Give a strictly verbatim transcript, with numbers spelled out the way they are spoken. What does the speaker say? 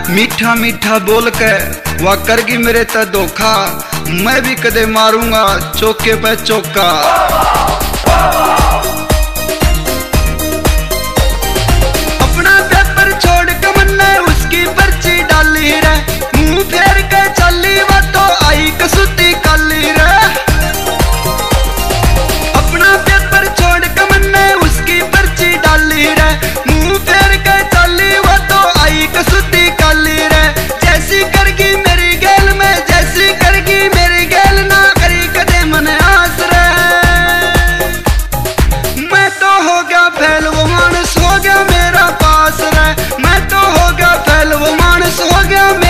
मीठा मीठा बोल के वह करगी मेरे ते धोखा, मैं भी कदे मारूंगा चौके पे चौका। अपना पेपर छोड़ के मन्ने उसकी पर्ची डाली रे, मुंह फेर के चली वो तो आई कसुती काली रे। अपना पेपर छोड़ के मन्ने उसकी पर्ची डाली रे, मुंह फेर के चली वो तो आई कसुती काली रे। जैसी करगी मेरी गेल में, जैसी करगी मेरी गेल ना करी कदे मन आस रे। मैं तो हो गया फैल वो मानस हो गया मेरा पास रे, मैं तो हो गया फैल वो मानस हो गया।